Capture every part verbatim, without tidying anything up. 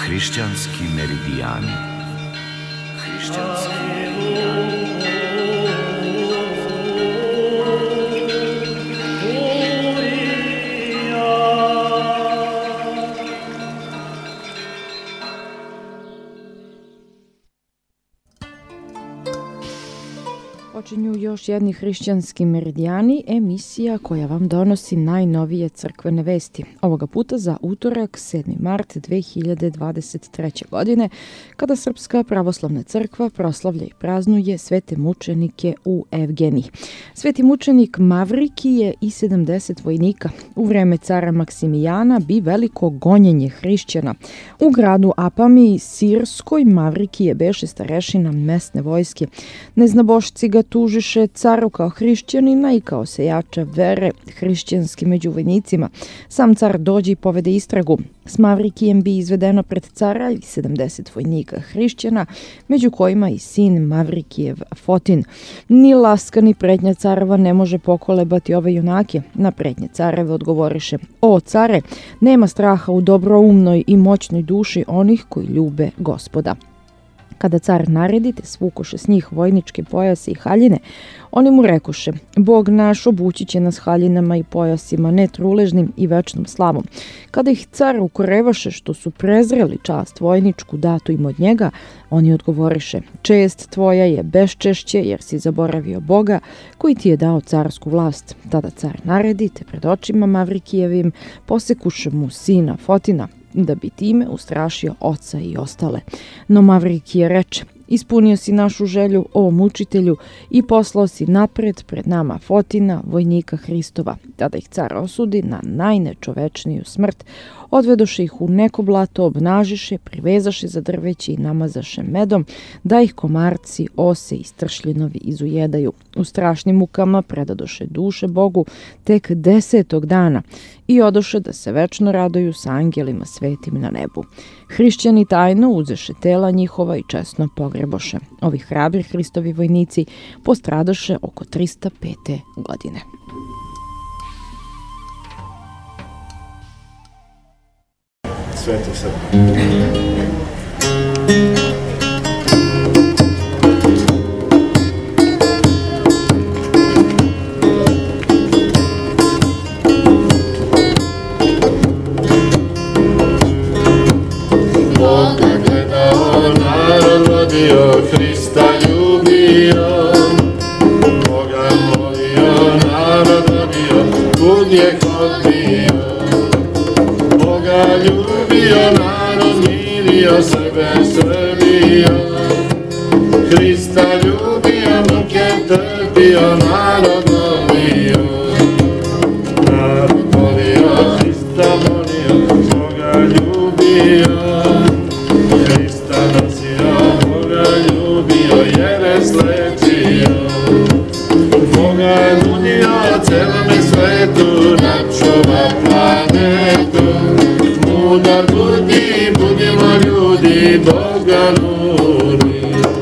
Hrišćanski meridijani. Hrišćanski meridijani. Počinju još jedni hrišćanski meridijani, emisija koja vam donosi najnovije crkvene vesti. Ovoga puta za utorak, sedmi mart dve hiljade dvadeset treće. godine, kada Srpska pravoslavna crkva proslavlja i praznuje svete mučenike u Evgeniji. Sveti mučenik Mavrikije i sedamdeset vojnika u vreme cara Maksimijana bi veliko gonjenje hrišćana. U gradu Apamiji Sirskoj Mavrikije beše starešina mesne vojske. Neznabošci ga tužiše caru kao hrišćanina i kao sejača vere hrišćanski među vojnicima. Sam car dođe i povede istragu. S Mavrikijem bi izvedeno pred cara i sedamdeset vojnika hrišćana, među kojima i sin Mavrikijev Fotin. Ni laska ni pretnja careva ne može pokolebati ove junake. Na pretnje careve odgovoriše: O care, nema straha u dobroumnoj i moćnoj duši onih koji ljube Gospoda. Kada car naredi, te svukoše s njih vojničke pojase i haljine, oni mu rekoše: Bog naš obući će nas haljinama i pojasima, ne truležnim i večnom slavom. Kada ih car ukorevaše što su prezreli čast vojničku datu im od njega, oni odgovoriše: Čest tvoja je beščešće, jer si zaboravio Boga koji ti je dao carsku vlast. Tada car naredi, te pred očima Mavrikijevim posekuše mu sina Fotina, da bi time ustrašio oca i ostale. No Mavrikije reče: Ispunio si našu želju, o mučitelju, i poslao si napred pred nama Fotina, vojnika Hristova. Tada ih car osudi na najnečovečniju smrt. Odvedoše ih u neko blato, obnažiše, privezaše za drveće i namazaše medom, da ih komarci, ose i stršljinovi izujedaju. U strašnim mukama predadoše duše Bogu tek desetog dana i odoše da se večno raduju sa angelima svetim na nebu. Hrišćani tajno uzeše tela njihova i česno pogreboše. Ovi hrabri Hristovi vojnici postradaše oko trista pete. godine. Sveto srce. Hrista ljubio, Boga molio, narod rodio, kud je odbio. Boga ljubio, narod mirio, sebe srbio. Hrista ljubio, muke trpio, narod molio. Narod molio, Hrista molio, Boga ljubio. Hrista nosio, Boga ljubio, jer slečio. Boga je nudio celome svetu, načuva planetu. Mudar budi, budimo ljudi, Boga ludi.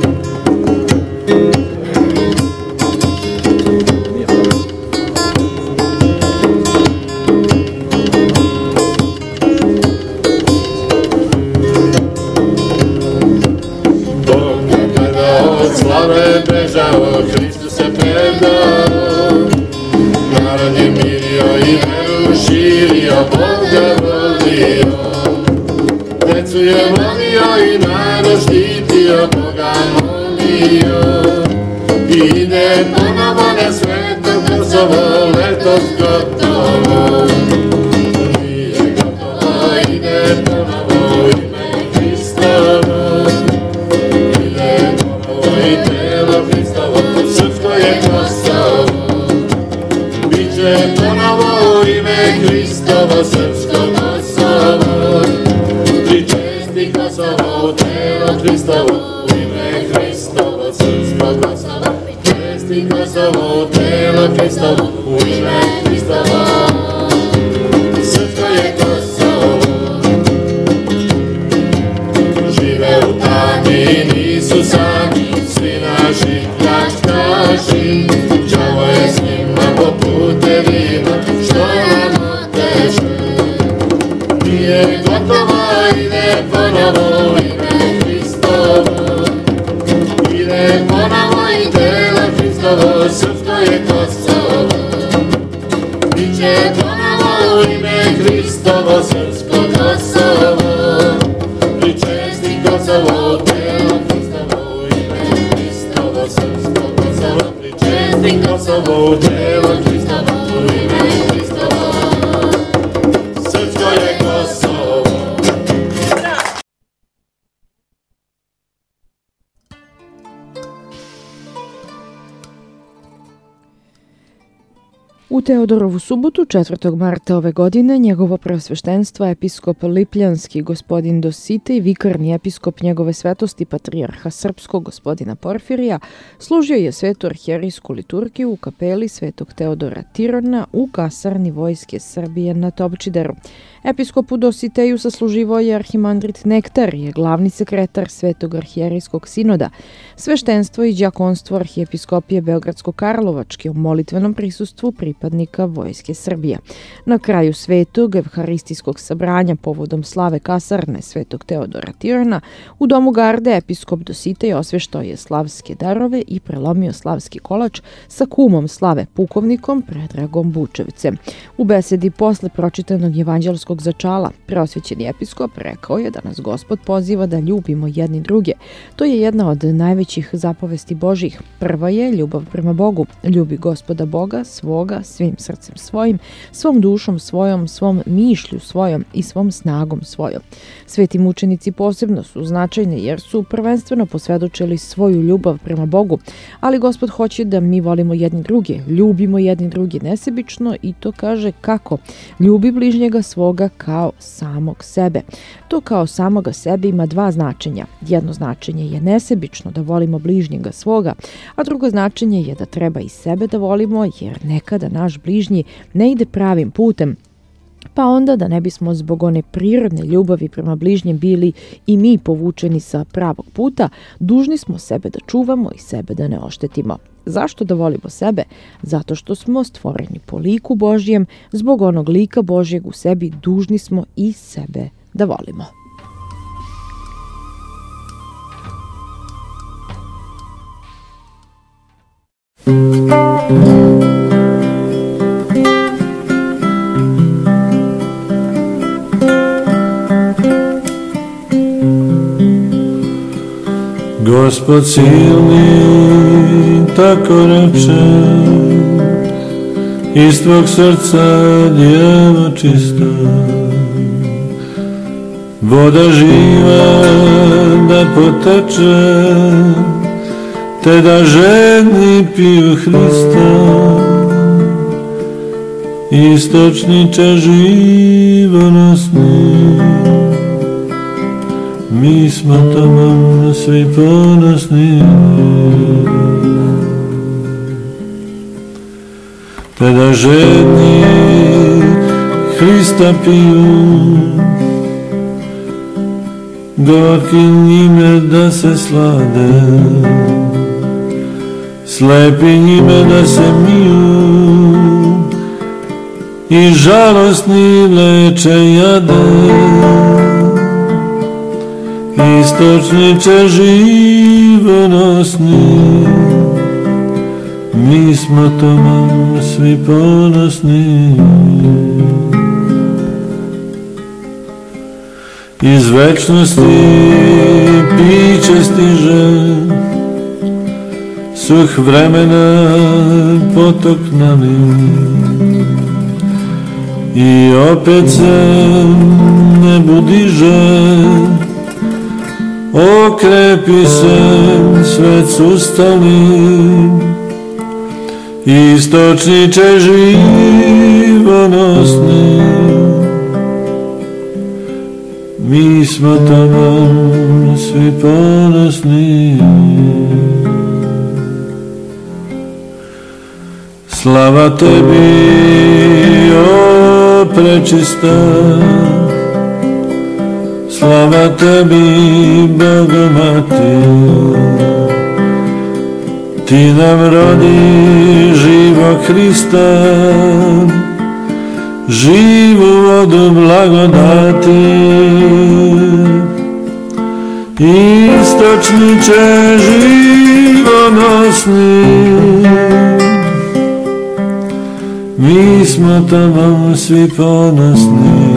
Slave bežao, Hristu se predao. Narod je mirio i veru širio, Boga volio. Decu je volio i narod štitio, Boga molio. I ide ponovo na sveto Kosovo, letos gotovo. Nije gotovo, ide ponovo ime Hristovo. I telo Hristovo, srpsko je Kosovo. Biće ponovo ime Hristovo, srpsko Kosovo. Pričesti Kosovo, telo Hristovo, ime Hristovo, srpsko Kosovo. Pričesti Kosovo, telo Hristovo, ime Hristovo. Srpsko je Kosovo. Žive u tami, nisu sami, svi naši pljačkaši. Đavo je s njima po putevima, što nam oteže. Nije gotovo, ide ponovo Kosovo, ime Hristovo. Ide ponovo i telo Hristovo, srpsko je Kosovo. Biće ponovo ime Hristovo, srpsko Kosovo. Pričesti Kosovo, telo Hristovo, ime Hristovo, srpsko Kosovo. Pričesti Kosovo, telo Hristovo, ime Hristovo, srpsko je Kosovo. U Teodorovu subotu, četvrtog marta ove godine, njegovo preosveštenstvo episkop Lipljanski gospodin Dositej, vikarni episkop njegove svetosti patrijarha srpskog gospodina Porfirija, služio je svetu arhijerijsku liturgiju u kapeli svetog Teodora Tirona u kasarni Vojske Srbije na Topčideru. Episkopu Dositeju sasluživao je arhimandrit Nektar, je glavni sekretar Svetog arhijerijskog sinoda, sveštenstvo i đakonstvo arhijepiskopije Beogradsko-Karlovačke u molitvenom prisustvu pripadnika Vojske Srbije. Na kraju svetog evharistijskog sabranja povodom slave kasarne Svetog Teodora Tirona u domu garde episkop Dositej osveštao je slavske darove i prelomio slavski kolač sa kumom slave pukovnikom Predragom Bučevcem. U besedi posle pročitanog evanđelskog začala, preosvećeni episkop rekao je da nas Gospod poziva da ljubimo jedni druge. To je jedna od najvećih zapovesti Božih. Prva je ljubav prema Bogu. Ljubi Gospoda Boga, svoga, svim srcem svojim, svom dušom svojom, svom mišlju svojom i svom snagom svojom. Sveti mučenici posebno su značajni jer su prvenstveno posvedočili svoju ljubav prema Bogu, ali Gospod hoće da mi volimo jedni druge, ljubimo jedni drugi nesebično i to kaže kako? Ljubi bližnjega svoga kao samog sebe. To kao samoga sebe ima dva značenja. Jedno značenje je nesebično da volimo bližnjega svoga, a drugo značenje je da treba i sebe da volimo jer nekada naš bližnji ne ide pravim putem, pa onda da ne bismo zbog one prirodne ljubavi prema bližnjem bili i mi povučeni sa pravog puta, dužni smo sebe da čuvamo i sebe da ne oštetimo. Zašto da volimo sebe? Zato što smo stvoreni po liku Božjem, zbog onog lika Božjeg u sebi dužni smo i sebe da volimo. Gospod silni tako reče, iz tvog srca djevo čista, voda živa da poteče, te da žedni piju Hrista, istočniče živonosni. Mi smo tamo svi ponosni, te da žedni Hrista piju, gorki njime da se slade, slepi njime da se miju i žalosni leče jade. Istočniče živonosni, mi smo tamo svi ponosni. Iz večnosti piće stiže, suh vremena potok nalin, i opet se nebu diže, okrepi se svet ustali. Istočniče živonosni, mi smo tamo svi ponosni. Slava tebi, o prečista, slava tebi, Bogomati, ti nam rodi živog Hrista, živu vodu blagodati. istočniče živonosni, mi smo tobom svi ponosni.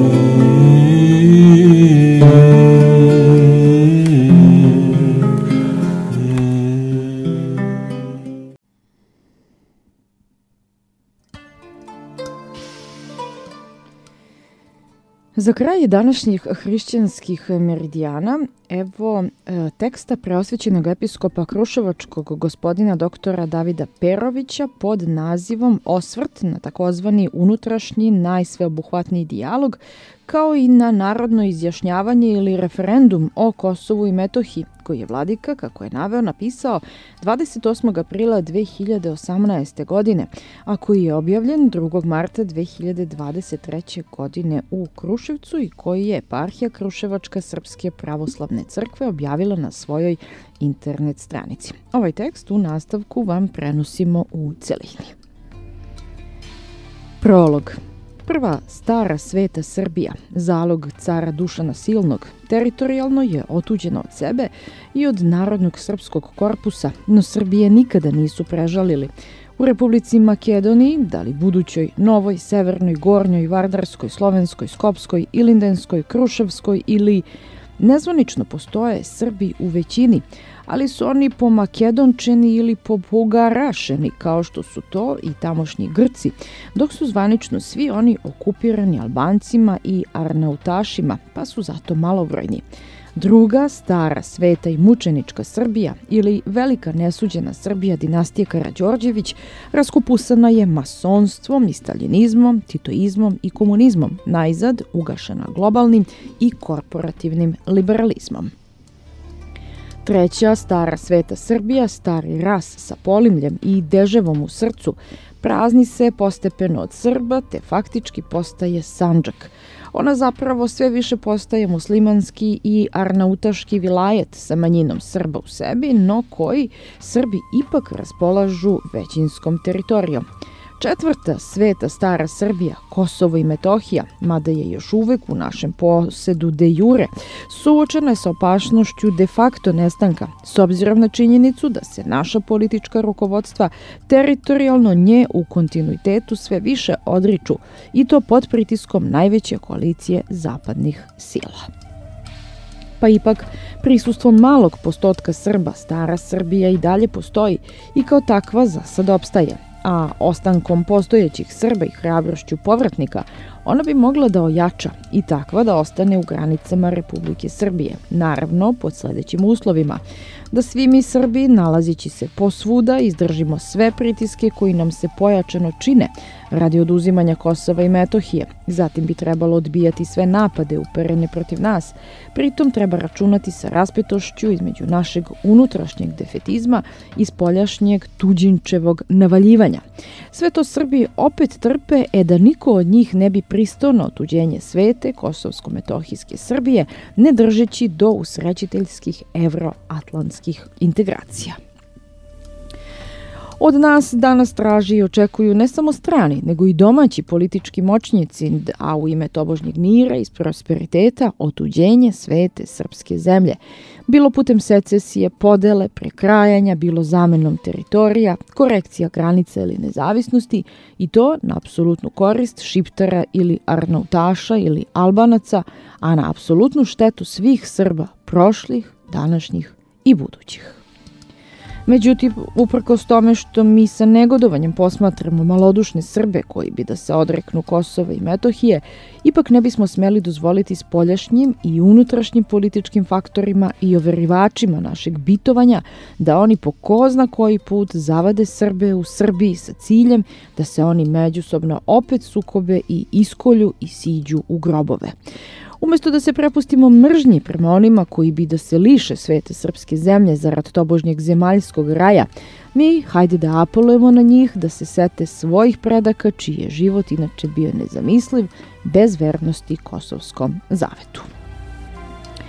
Za kraj današnjih hrišćanskih meridijana, evo e, teksta preosvećenog episkopa Kruševačkog gospodina doktora Davida Perovića pod nazivom Osvrt na takozvani unutrašnji najsveobuhvatniji dijalog, kao i na narodno izjašnjavanje ili referendum o Kosovu i Metohiji, koji je vladika, kako je naveo, napisao dvadeset osmog aprila dve hiljade osamnaeste. godine, a koji je objavljen drugog marta dve hiljade dvadeset treće. godine u Kruševcu i koji je eparhija Kruševačka Srpske pravoslavne crkve objavila na svojoj internet stranici. Ovaj tekst u nastavku vam prenosimo u celini. Prolog. Prva stara sveta Srbija, zalog cara Dušana Silnog, teritorijalno je otuđena od sebe i od Narodnog srpskog korpusa, no Srbije nikada nisu prežalili. U Republici Makedoniji, da li budućoj, Novoj, Severnoj, Gornjoj, Vardarskoj, Slovenskoj, Skopskoj, Ilindenskoj, Kruševskoj ili nezvanično postoje Srbi u većini, ali su oni pomakedončeni ili pobugarašeni, kao što su to i tamošnji Grci, dok su zvanično svi oni okupirani Albancima i Arnautašima, pa su zato malobrojni. Druga, stara, sveta i mučenička Srbija ili velika nesuđena Srbija dinastije Karađorđević raskupusana je masonstvom i staljinizmom, titoizmom i komunizmom, najzad ugašena globalnim i korporativnim liberalizmom. Treća, stara sveta Srbija, stari ras sa polimljem i deževom u srcu, prazni se postepeno od Srba te faktički postaje Sandžak. Ona zapravo sve više postaje muslimanski i arnautaški vilajet sa manjinom Srba u sebi, no koji Srbi ipak raspolažu većinskom teritorijom. Četvrta sveta stara Srbija, Kosovo i Metohija, mada je još uvek u našem posedu de jure, suočena je sa opašnošću de facto nestanka, s obzirom na činjenicu da se naša politička rukovodstva teritorijalno nje u kontinuitetu sve više odriču, i to pod pritiskom najveće koalicije zapadnih sila. Pa ipak, prisustvom malog postotka Srba, stara Srbija i dalje postoji i kao takva za sad opstaje, a ostankom postojećih Srba i hrabrošću povratnika, ona bi mogla da ojača i takva da ostane u granicama Republike Srbije, naravno pod sledećim uslovima: da svi mi Srbi, nalazići se posvuda, izdržimo sve pritiske koji nam se pojačano čine radi oduzimanja Kosova i Metohije. Zatim bi trebalo odbijati sve napade uperene protiv nas. Pritom treba računati sa raspetošću između našeg unutrašnjeg defetizma i spoljašnjeg tuđinčevog navaljivanja. Sve to Srbi opet trpe, e da niko od njih ne bi pristao na otuđenje svete kosovsko-metohijske Srbije, ne držeći do usrećiteljskih evroatlantskih integracija. Od nas danas traži i očekuju ne samo strani, nego i domaći politički moćnici, a u ime tobožnjeg mira i prosperiteta otuđenje svete srpske zemlje. Bilo putem secesije, podele, prekrajanja, bilo zamenom teritorija, korekcija granica ili nezavisnosti, i to na apsolutnu korist Šiptara ili Arnautaša ili Albanaca, a na apsolutnu štetu svih Srba, prošlih, današnjih i budućih. Međutim, uprkos tome što mi sa negodovanjem posmatramo malodušne Srbe koji bi da se odreknu Kosova i Metohije, ipak ne bismo smeli dozvoliti spoljašnjim i unutrašnjim političkim faktorima i overivačima našeg bitovanja da oni po ko zna koji put zavade Srbe u Srbiji sa ciljem da se oni međusobno opet sukobe i iskolju i siđu u grobove. Umesto da se prepustimo mržnji prema onima koji bi da se liše svete srpske zemlje zarad tobožnjeg zemaljskog raja, mi hajde da apelujemo na njih da se sete svojih predaka čiji je život inače bio nezamisliv bez vernosti Kosovskom zavetu.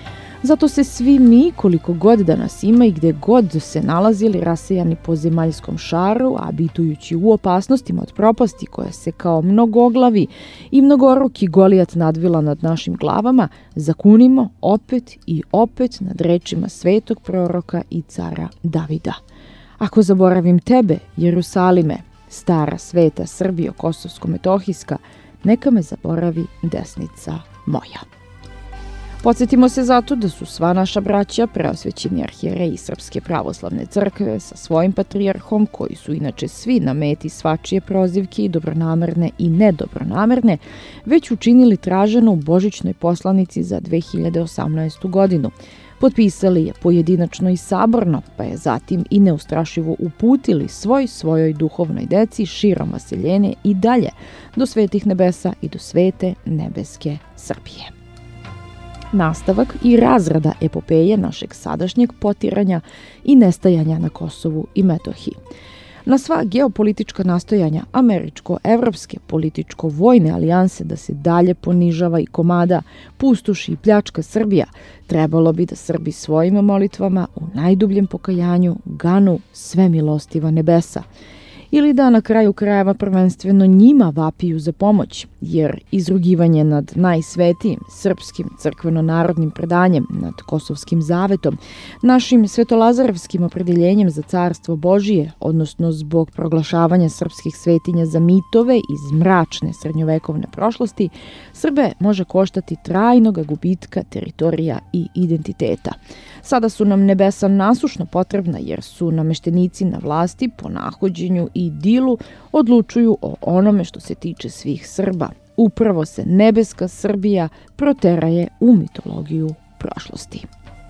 Zato se svi mi, koliko god da nas ima i gde god se nalazili rasejani po zemaljskom šaru, abitujući u opasnostima od propasti koja se kao mnogoglavi i mnogoruki Golijat nadvila nad našim glavama, zakunimo opet i opet nad rečima svetog proroka i cara Davida. Ako zaboravim tebe, Jerusalime, stara sveta Srbijo kosovsko-metohijska, neka me zaboravi desnica moja. Podsjetimo se zato da su sva naša braća, preosvećeni arhijereji Srpske pravoslavne crkve sa svojim patrijarhom, koji su inače svi na meti svačije prozivke i dobronamerne i nedobronamerne, već učinili traženo u božićnoj poslanici za dve hiljade osamnaestu godinu. Potpisali je pojedinačno i saborno, pa je zatim i neustrašivo uputili svoj svojoj duhovnoj deci širom vaseljene i dalje do svetih nebesa i do svete nebeske Srbije. Nastavak i razrada epopeje našeg sadašnjeg potiranja i nestajanja na Kosovu i Metohiji. Na sva geopolitička nastojanja američko-evropske političko-vojne alijanse da se dalje ponižava i komada, pustoši i pljačka Srbija, trebalo bi da Srbi svojim molitvama u najdubljem pokajanju ganu sve milostiva nebesa. Ili da na kraju krajeva prvenstveno njima vapiju za pomoć, jer izrugivanje nad najsvetijim srpskim crkveno-narodnim predanjem, nad Kosovskim zavetom, našim svetolazarevskim opredeljenjem za carstvo Božije, odnosno zbog proglašavanja srpskih svetinja za mitove iz mračne srednjovekovne prošlosti, Srbe može koštati trajnog gubitka teritorija i identiteta. Sada su nam nebesa nasušno potrebna jer su nameštenici na vlasti po nahođenju i dilu odlučuju o onome što se tiče svih Srba. Upravo se nebeska Srbija proteraje u mitologiju prošlosti.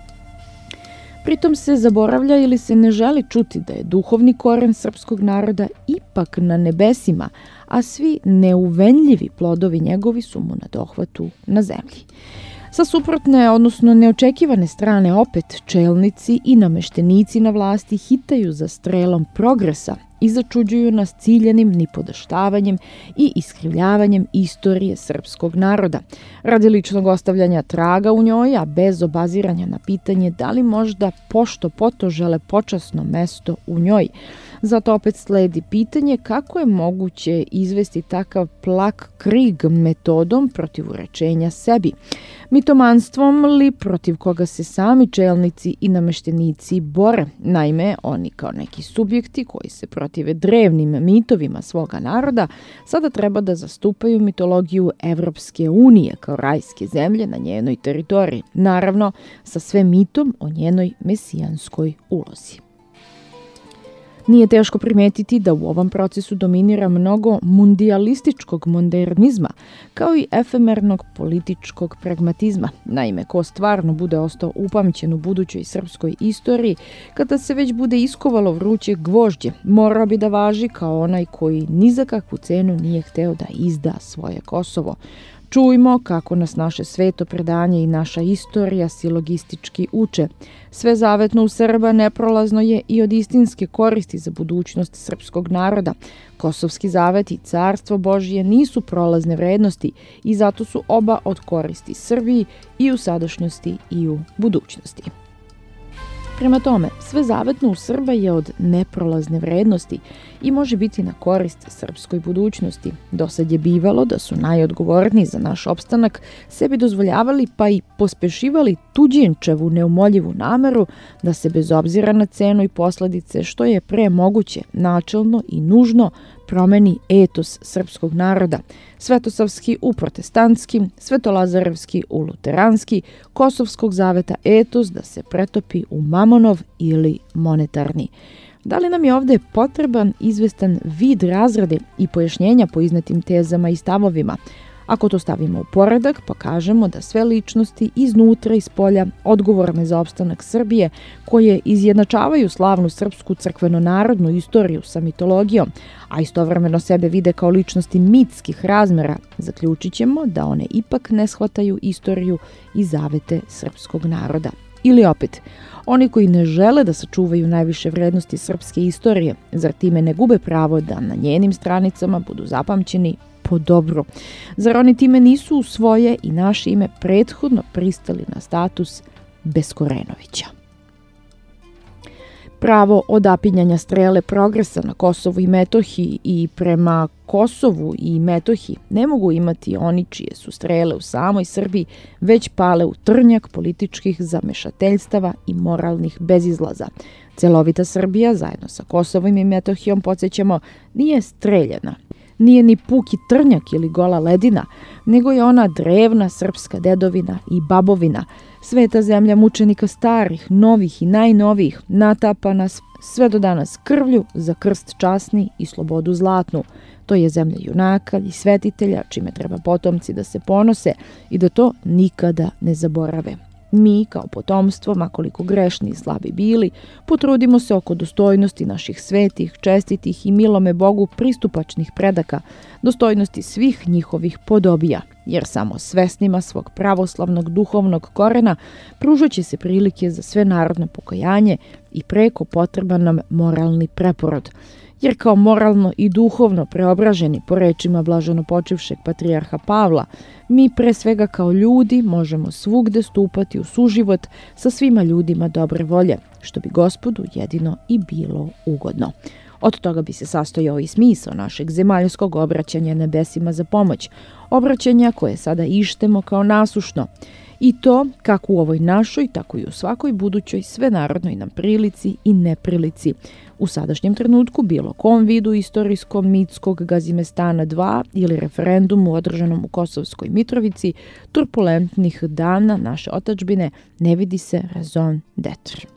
Pritom se zaboravlja ili se ne želi čuti da je duhovni koren srpskog naroda ipak na nebesima, a svi neuvenljivi plodovi njegovi su mu na dohvatu na zemlji. Sa suprotne, odnosno neočekivane strane opet, čelnici i nameštenici na vlasti hitaju za strelom progresa i začuđuju nas ciljanim nipodaštavanjem i iskrivljavanjem istorije srpskog naroda, radi ličnog ostavljanja traga u njoj, a bez obaziranja na pitanje da li možda pošto poto žele počasno mesto u njoj. Zato opet sledi pitanje kako je moguće izvesti takav plak krig metodom protivurečenja sebi. Mitomanstvom li protiv koga se sami čelnici i nameštenici bore. Naime, oni kao neki subjekti koji se protive drevnim mitovima svoga naroda sada treba da zastupaju mitologiju Evropske unije kao rajske zemlje na njenoj teritoriji. Naravno, sa sve mitom o njenoj mesijanskoj ulozi. Nije teško primetiti da u ovom procesu dominira mnogo mundijalističkog modernizma, kao i efemernog političkog pragmatizma. Naime, ko stvarno bude ostao upamćen u budućoj srpskoj istoriji, kada se već bude iskovalo vruće gvožđe, mora bi da važi kao onaj koji ni za kakvu cenu nije hteo da izda svoje Kosovo. Čujmo kako nas naše sveto predanje i naša istorija silogistički uče. Sve zavetno u Srba neprolazno je i od istinske koristi za budućnost srpskog naroda. Kosovski zavet i carstvo Božije nisu prolazne vrednosti i zato su oba od koristi Srbiji i u sadašnjosti i u budućnosti. Prema tome, sve zavetno u Srba je od neprolazne vrednosti i može biti na korist srpskoj budućnosti. Dosad je bivalo da su najodgovorniji za naš opstanak sebi dozvoljavali pa i pospešivali tuđinčevu neumoljivu nameru da se bez obzira na cenu i posledice što je pre moguće, načelno i nužno promeni etos srpskog naroda, svetosavski u protestantski, svetolazarevski u luteranski, kosovskog zaveta etos da se pretopi u mamonov ili monetarni. Da li nam je ovdje potreban izvestan vid razrade i pojašnjenja po iznetim tezama i stavovima? Ako to stavimo u poredak, pa kažemo da sve ličnosti iznutra i spolja odgovorne za opstanak Srbije, koje izjednačavaju slavnu srpsku crkveno-narodnu istoriju sa mitologijom, a istovremeno sebe vide kao ličnosti mitskih razmera, zaključit ćemo da one ipak ne shvataju istoriju i zavete srpskog naroda. Ili opet, oni koji ne žele da sačuvaju najviše vrednosti srpske istorije, zar time ne gube pravo da na njenim stranicama budu zapamćeni po dobru? Zar oni time nisu u svoje i naše ime prethodno pristali na status Beskorenovića. Pravo odapinjanja strele progresa na Kosovu i Metohiji i prema Kosovu i Metohiji ne mogu imati oni čije su strele u samoj Srbiji već pale u trnjak političkih zamešateljstava i moralnih bezizlaza. Celovita Srbija, zajedno sa Kosovom i Metohijom, podsjećamo, nije streljana. Nije ni puki trnjak ili gola ledina, nego je ona drevna srpska dedovina i babovina, sveta zemlja mučenika starih, novih i najnovijih, natapa nas sve do danas krvlju za krst časni i slobodu zlatnu. To je zemlja junaka i svetitelja, čime treba potomci da se ponose i da to nikada ne zaborave. Mi, kao potomstvo, makoliko grešni i slabi bili, potrudimo se oko dostojnosti naših svetih, čestitih i milome Bogu pristupačnih predaka, dostojnosti svih njihovih podobija, jer samo svesnima svog pravoslavnog duhovnog korena pružat će se prilike za sve narodno pokajanje i preko potreban nam moralni preporod. Jer kao moralno i duhovno preobraženi, po rečima blaženopočivšeg patrijarha Pavla, mi pre svega kao ljudi možemo svugde stupati u suživot sa svima ljudima dobre volje, što bi Gospodu jedino i bilo ugodno. Od toga bi se sastojao i smisao našeg zemaljskog obraćanja nebesima za pomoć, obraćanja koje sada ištemo kao nasušno, i to kako u ovoj našoj, tako i u svakoj budućoj svenarodnoj nam prilici i neprilici. U sadašnjem trenutku bilo kom vidu istorijskom mitskog Gazimestana dva ili referendumu održanom u Kosovskoj Mitrovici, turbulentnih dana naše otadžbine ne vidi se raison d'être.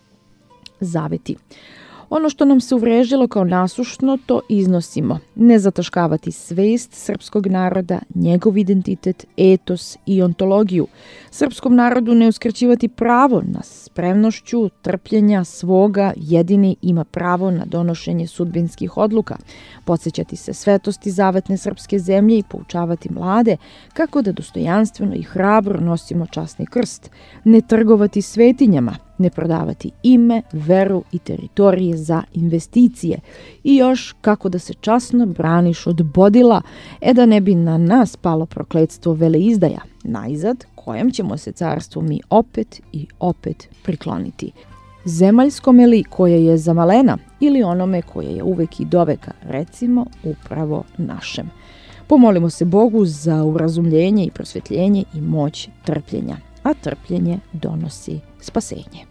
Zaveti. Ono što nam se uvrežilo kao nasušno, to iznosimo. Ne zataškavati svest srpskog naroda, njegov identitet, etos i ontologiju. Srpskom narodu ne uskraćivati pravo na spremnošću, trpljenja svoga, jedini ima pravo na donošenje sudbinskih odluka. Podsjećati se svetosti zavetne srpske zemlje i poučavati mlade kako da dostojanstveno i hrabro nosimo časni krst. Ne trgovati svetinjama, ne prodavati ime, veru i teritorije za investicije i još kako da se časno braniš od bodila, e da ne bi na nas palo prokletstvo veleizdaja, najzad kojem ćemo se carstvu mi opet i opet prikloniti. Zemaljskome li koje je za malena ili onome koje je uvek i doveka, recimo upravo našem. Pomolimo se Bogu za urazumljenje i prosvetljenje i moć trpljenja, a trpljenje donosi spasenje.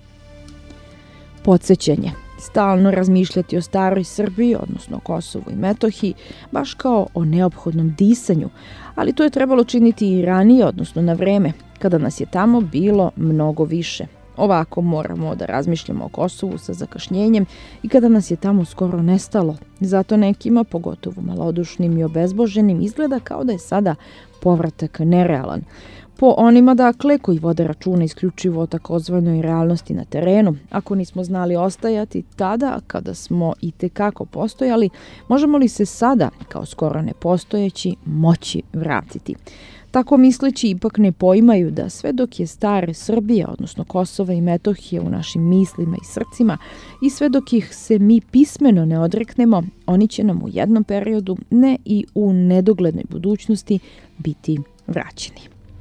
Podsjećanje. Stalno razmišljati o staroj Srbiji, odnosno Kosovu i Metohiji, baš kao o neophodnom disanju, ali to je trebalo činiti i ranije, odnosno na vreme, kada nas je tamo bilo mnogo više. Ovako moramo da razmišljamo o Kosovu sa zakašnjenjem i kada nas je tamo skoro nestalo. Zato nekima, pogotovo malodušnim i obezboženim, izgleda kao da je sada povratak nerealan. Po onima, dakle, koji vode računa isključivo o takozvanoj realnosti na terenu, ako nismo znali ostajati tada kada smo i tekako postojali, možemo li se sada, kao skoro nepostojeći, moći vratiti? Tako misleći ipak ne poimaju da sve dok je stare Srbija, odnosno Kosova i Metohije u našim mislima i srcima i sve dok ih se mi pismeno ne odreknemo, oni će nam u jednom periodu, ne i u nedoglednoj budućnosti, biti vraćeni.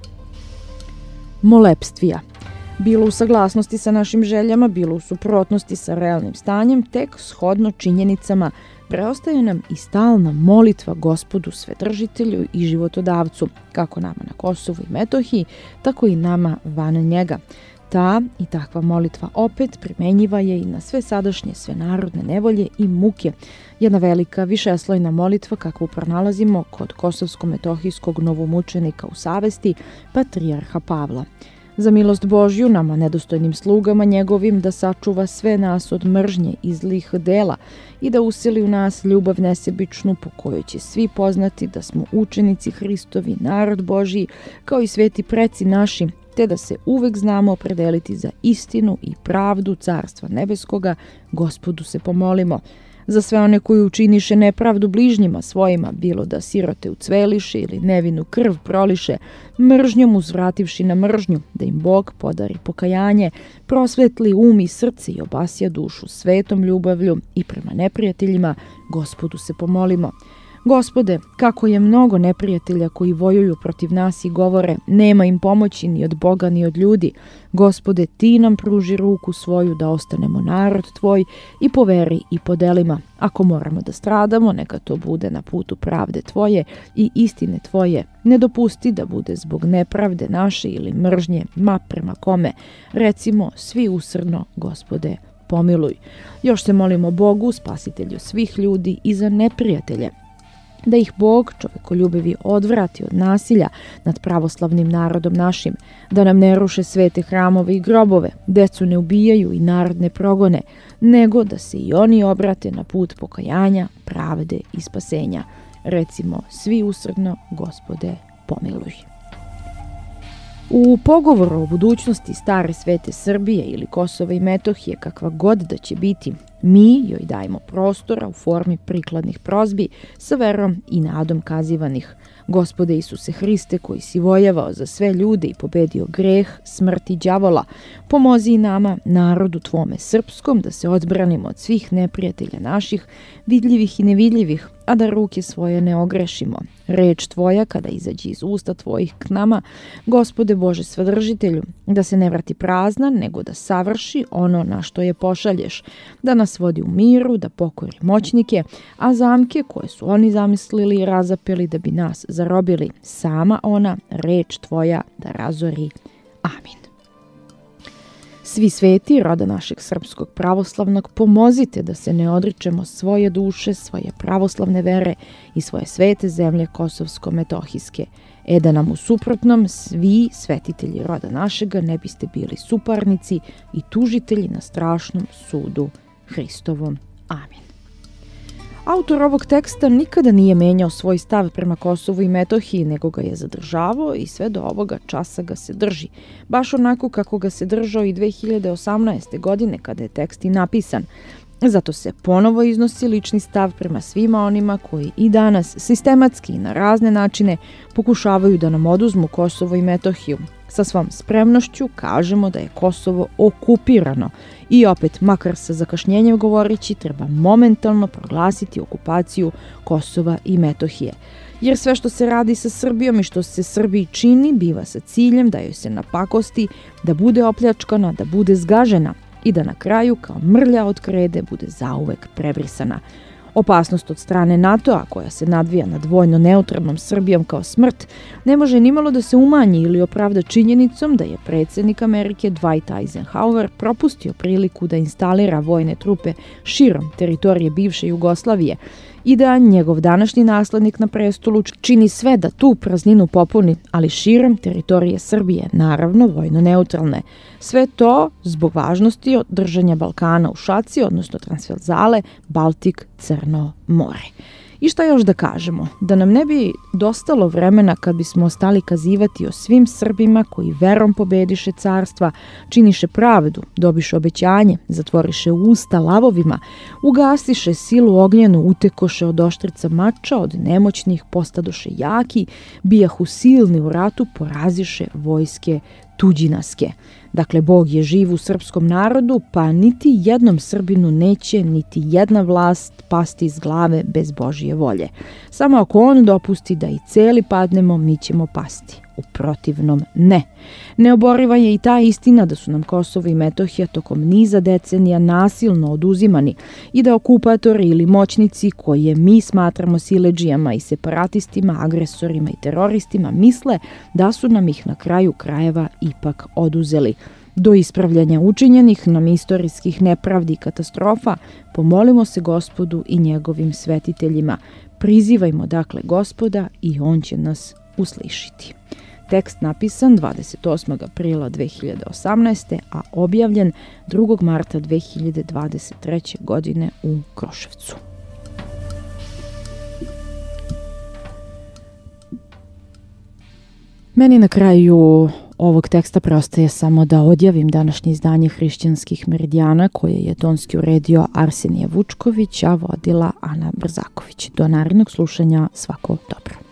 Molepstvija. Bilo u saglasnosti sa našim željama, bilo u suprotnosti sa realnim stanjem, tek shodno činjenicama preostaje nam i stalna molitva Gospodu Svedržitelju i Životodavcu, kako nama na Kosovu i Metohiji, tako i nama van njega. Ta i takva molitva opet primenjiva je i na sve sadašnje svenarodne nevolje i muke. Jedna velika višeslojna molitva kakvu pronalazimo kod kosovsko-metohijskog novomučenika u savesti, patrijarha Pavla. Za milost Božju nama nedostojnim slugama njegovim da sačuva sve nas od mržnje i zlih dela i da usili u nas ljubav nesebičnu po kojoj će svi poznati da smo učenici Hristovi, narod Božji, kao i sveti preci naši, te da se uvek znamo opredeliti za istinu i pravdu Carstva Nebeskoga, Gospodu se pomolimo. Za sve one koji učiniše nepravdu bližnjima svojima, bilo da sirote ucveliše ili nevinu krv proliše, mržnjom uzvrativši na mržnju, da im Bog podari pokajanje, prosvetli um i srce i obasja dušu svetom ljubavlju i prema neprijateljima, Gospodu se pomolimo. Gospode, kako je mnogo neprijatelja koji vojuju protiv nas i govore, nema im pomoći ni od Boga ni od ljudi. Gospode, ti nam pruži ruku svoju da ostanemo narod tvoj i po veri i po delima. Ako moramo da stradamo, neka to bude na putu pravde tvoje i istine tvoje. Ne dopusti da bude zbog nepravde naše ili mržnje, ma prema kome. Recimo, svi usrdno, Gospode, pomiluj. Još se molimo Bogu, spasitelju svih ljudi, i za neprijatelje, da ih Bog, čovekoljubivi, odvrati od nasilja nad pravoslavnim narodom našim, da nam ne ruše svete hramove i grobove, decu ne ubijaju i narod ne progone, nego da se i oni obrate na put pokajanja, pravde i spasenja. Recimo, svi usrdno, Gospode, pomiluj. U pogovoru o budućnosti stare svete Srbije ili Kosova i Metohije, kakva god da će biti, mi joj dajemo prostora u formi prikladnih prozbi sa verom i nadom kazivanih. Gospode Isuse Hriste, koji si vojevao za sve ljude i pobedio greh, smrt i đavola, pomozi i nama, narodu tvome srpskom, da se odbranimo od svih neprijatelja naših, vidljivih i nevidljivih, a da ruke svoje ne ogrešimo. Reč tvoja, kada izađe iz usta tvojih k nama, Gospode Bože Svedržitelju, da se ne vrati prazna, nego da savrši ono na što je pošalješ, da nas vodi u miru, da pokori moćnike, a zamke koje su oni zamislili i razapeli da bi nas zarobili, sama ona, reč tvoja, da razori. Amin. Svi sveti, roda našeg srpskog pravoslavnog, pomozite da se ne odričemo svoje duše, svoje pravoslavne vere i svoje svete zemlje kosovsko-metohijske. E da nam u suprotnom svi svetitelji roda našega ne biste bili suparnici i tužitelji na strašnom sudu Hristovom. Amin. Autor ovog teksta nikada nije menjao svoj stav prema Kosovu i Metohiji, nego ga je zadržavao i sve do ovoga časa ga se drži. Baš onako kako ga se držao i dve hiljade osamnaeste. godine kada je tekst i napisan. Zato se ponovo iznosi lični stav prema svima onima koji i danas sistematski i na razne načine pokušavaju da nam oduzmu Kosovo i Metohiju. Sa svom spremnošću kažemo da je Kosovo okupirano i opet, makar sa zakašnjenjem govoreći, treba momentalno proglasiti okupaciju Kosova i Metohije. Jer sve što se radi sa Srbijom i što se Srbiji čini biva sa ciljem da joj se napakosti, da bude opljačkana, da bude zgažena i da na kraju kao mrlja od krede bude zauvek prebrisana. Opasnost od strane NATO-a, koja se nadvija nad vojno neutralnom Srbijom kao smrt, ne može nimalo da se umanji ili opravda činjenicom da je predsjednik Amerike Dwight Eisenhower propustio priliku da instalira vojne trupe širom teritorije bivše Jugoslavije i da njegov današnji naslednik na prestolu čini sve da tu prazninu popuni, ali širom teritorije Srbije, naravno vojno neutralne. Sve to zbog važnosti držanja Balkana u šaci, odnosno transverzale Baltik, Crno more. I šta još da kažemo? Da nam ne bi dostalo vremena kad bismo ostali kazivati o svim Srbima koji verom pobediše carstva, činiše pravdu, dobiše obećanje, zatvoriše usta lavovima, ugasiše silu ognjenu, utekoše od oštrica mača, od nemoćnih postadoše jaki, bijahu silni u ratu, poraziše vojske tuđinaske. Dakle, Bog je živ u srpskom narodu, pa niti jednom Srbinu neće niti jedna vlast pasti iz glave bez Božje volje. Samo ako on dopusti da i celi padnemo, mi ćemo pasti. U protivnom ne. Neoboriva je i ta istina da su nam Kosovo i Metohija tokom niza decenija nasilno oduzimani i da okupatori ili moćnici koje mi smatramo siledžijama i separatistima, agresorima i teroristima misle da su nam ih na kraju krajeva ipak oduzeli. Do ispravljanja učinjenih nam istorijskih nepravdi i katastrofa pomolimo se Gospodu i njegovim svetiteljima. Prizivajmo dakle Gospoda i on će nas uslišiti. Tekst napisan dvadeset osmog aprila dve hiljade osamnaeste. a objavljen drugog marta dve hiljade dvadeset treće. godine u Kruševcu. Meni na kraju ovog teksta preostaje samo da odjavim današnje izdanje Hrišćanskih meridijana koje je tonski uredio Arsenije Vučković, a vodila Ana Brzaković. Do narednog slušanja, svako dobro.